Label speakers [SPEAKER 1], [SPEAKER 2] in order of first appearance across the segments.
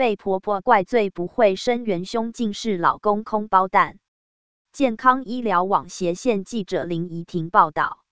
[SPEAKER 1] 被婆婆怪罪不会生元凶，竟是老公空包蛋。健康医疗网斜线记者林怡婷报道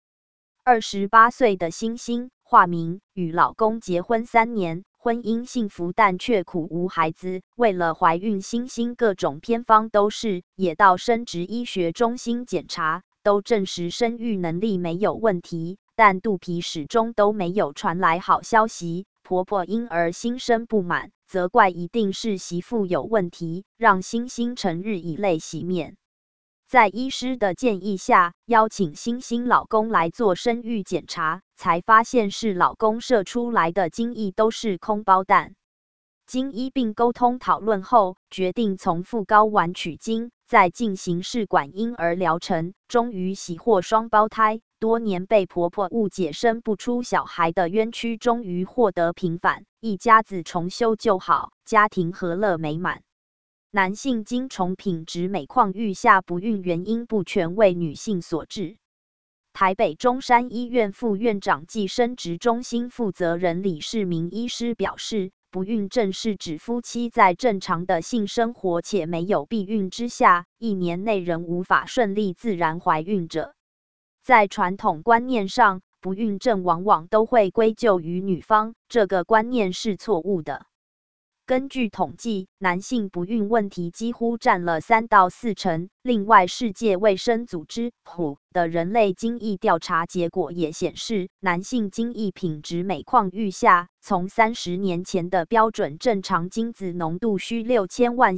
[SPEAKER 1] ，28岁的星星（化名）与老公结婚3年，婚姻幸福，但却苦无孩子。为了怀孕，星星各种偏方都试，也到生殖医学中心检查，都证实生育能力没有问题，但肚皮始终都没有传来好消息。婆婆因而心生不满，责怪一定是媳妇有问题，让星星成日以泪洗面。在医师的建议下，邀请星星老公来做生育检查，才发现是老公射出来的精液都是空包蛋。经医病沟通讨论后，决定从副睾丸取精，再进行试管婴儿疗程，终于喜获双胞胎。多年被婆婆误解生不出小孩的冤屈，终于获得平反，一家子重修旧好，家庭和乐美满。男性精虫品质每况愈下，不孕原因不全为女性所致。台北中山医院副院长暨生殖中心负责人李世明医师表示，不孕症是指夫妻在正常的性生活且没有避孕之下，1年内仍无法顺利自然怀孕者。在传统观念上，不孕症往往都会归咎于女方，这个观念是错误的。根据统计，男性不孕问题几乎占了3到4成。另外，世界卫生组织 WHO 的人类精液调查结果也显示，男性精液品质每况愈下。从30年前的标准正常精子浓度需6000万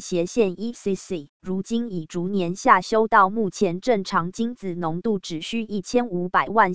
[SPEAKER 1] /cc，如今已逐年下修到目前正常精子浓度只需1500万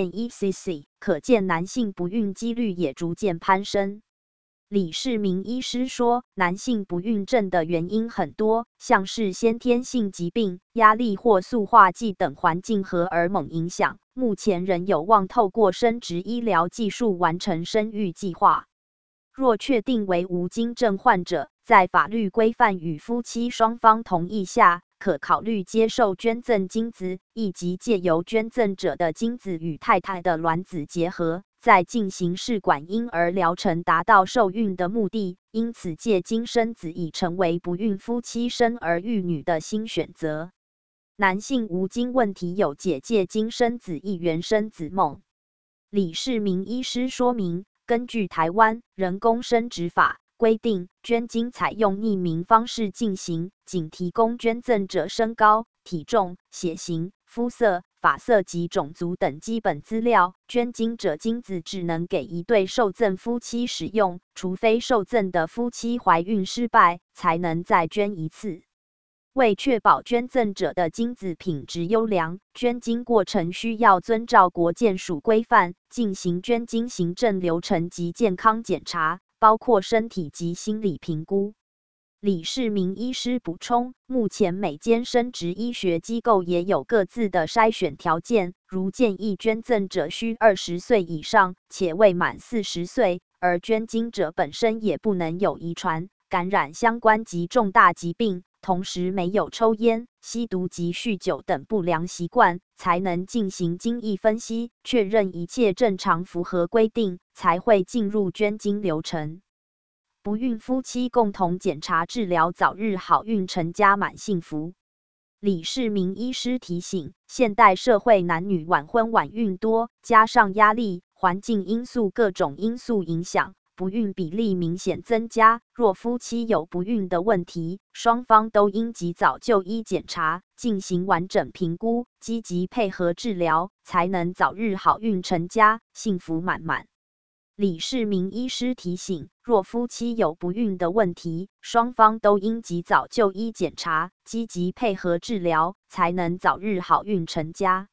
[SPEAKER 1] /cc，可见男性不孕几率也逐渐攀升。李世明医师说，男性不孕症的原因很多，像是先天性疾病、压力或塑化剂等环境荷尔蒙影响。目前仍有望透过生殖医疗技术完成生育计划。若确定为无精症患者，在法律规范与夫妻双方同意下，可考虑接受捐赠精子，以及借由捐赠者的精子与太太的卵子结合，再进行试管婴儿疗程，达到受孕的目的。因此，借精生子已成为不孕夫妻生儿育女的新选择。男性无精问题有解借精生子一圆生子梦。李世明医师说明，根据台湾人工生殖法规定，捐精采用匿名方式进行，仅提供捐赠者身高、体重、血型、肤色、发色及种族等基本资料。捐精者精子只能给一对受赠夫妻使用，除非受赠的夫妻怀孕失败，才能再捐一次。为确保捐赠者的精子品质优良，捐精过程需要遵照国健署规范，进行捐精行政流程及健康检查，包括身体及心理评估。李世明医师补充，目前每间生殖医学机构也有各自的筛选条件，如建议捐赠者需20岁以上，且未满40岁，而捐精者本身也不能有遗传、感染相关及重大疾病，同时没有抽烟、吸毒及酗酒等不良习惯，才能进行精液分析，确认一切正常符合规定，才会进入捐精流程。不孕夫妻共同检查治疗，早日好运成家满幸福。李世明医师提醒，现代社会男女晚婚晚孕多，加上压力、环境因素各种因素影响，不孕比例明显增加。若夫妻有不孕的问题，双方都应及早就医检查，进行完整评估，积极配合治疗，才能早日好运成家，幸福满满。李世明医师提醒，若夫妻有不孕的问题，双方都应及早就医检查，积极配合治疗，才能早日好运成家。